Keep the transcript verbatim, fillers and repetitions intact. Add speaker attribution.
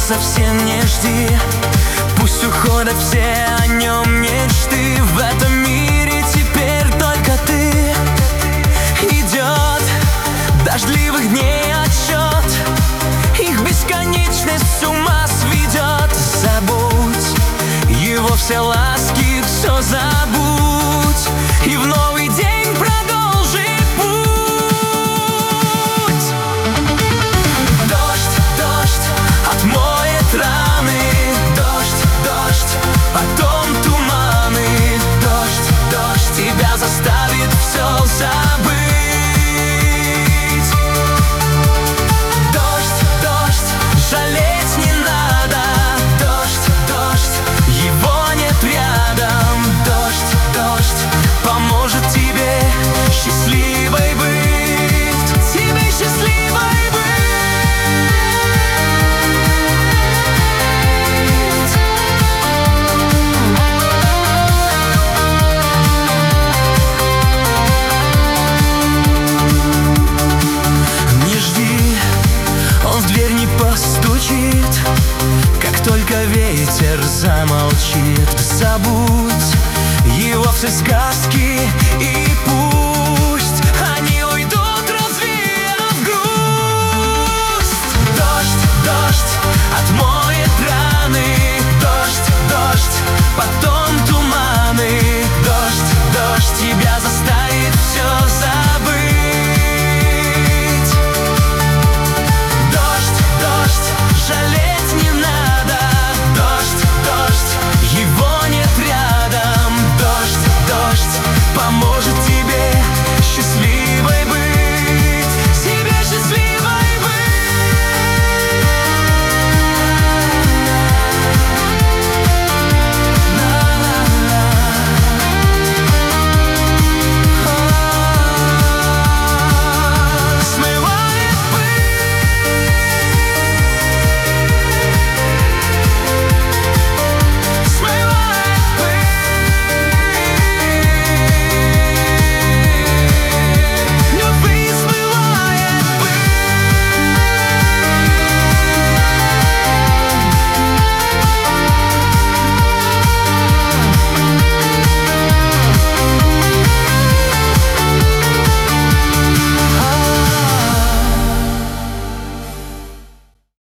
Speaker 1: совсем не жди. Пусть уходят все о нем мечты. В этом мире теперь только ты. Идет дождливых дней отсчет, их бесконечность с ума сведет. Забудь его все ласки, все забудь, и в новый день продолжи путь. Дождь, дождь отмоет раны, дождь, дождь, потом туманы. Дождь, дождь тебя заставит все забыть. Дождь, дождь, жалеть не надо. Дождь, дождь, его нет рядом. Дождь, дождь поможет тебе счастливой быть, тебе счастливой быть. Не жди, он в дверь не постучит, как только ветер замолчит. Забудь его все сказки